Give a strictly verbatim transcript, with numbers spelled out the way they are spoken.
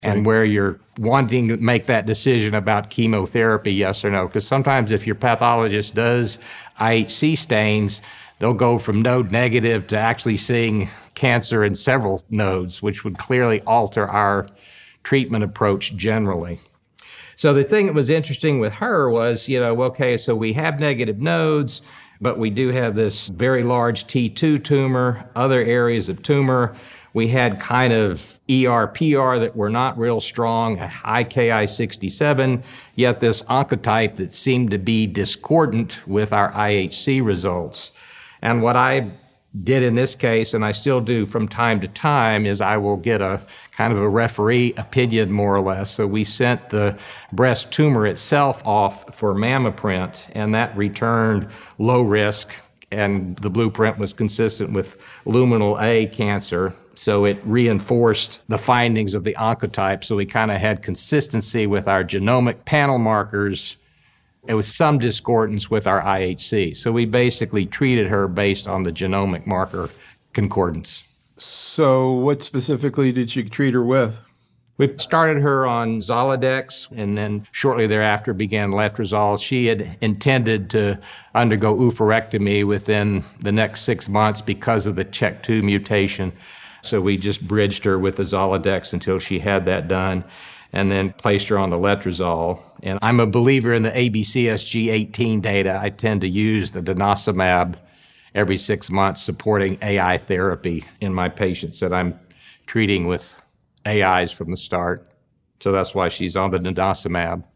and where you're wanting to make that decision about chemotherapy, yes or no. Because sometimes if your pathologist does I H C stains, they'll go from node negative to actually seeing cancer in several nodes, which would clearly alter our treatment approach generally. So the thing that was interesting with her was, you know, okay, so we have negative nodes, but we do have this very large T two tumor, other areas of tumor. We had kind of E R P R that were not real strong, a high K I sixty-seven, yet this oncotype that seemed to be discordant with our I H C results. And what I did in this case, and I still do from time to time, is I will get a kind of a referee opinion, more or less. So we sent the breast tumor itself off for MammaPrint, and that returned low risk, and the blueprint was consistent with luminal A cancer. So it reinforced the findings of the oncotype. So we kind of had consistency with our genomic panel markers. It was some discordance with our I H C. So we basically treated her based on the genomic marker concordance. So what specifically did you treat her with? We started her on Zoladex, and then shortly thereafter began letrozole. She had intended to undergo oophorectomy within the next six months because of the C H E K two mutation. So we just bridged her with the Zoladex until she had that done, and then placed her on the letrozole. And I'm a believer in the A B C S G eighteen data. I tend to use the denosumab every six months supporting A I therapy in my patients that I'm treating with A Is from the start. So that's why she's on the denosumab.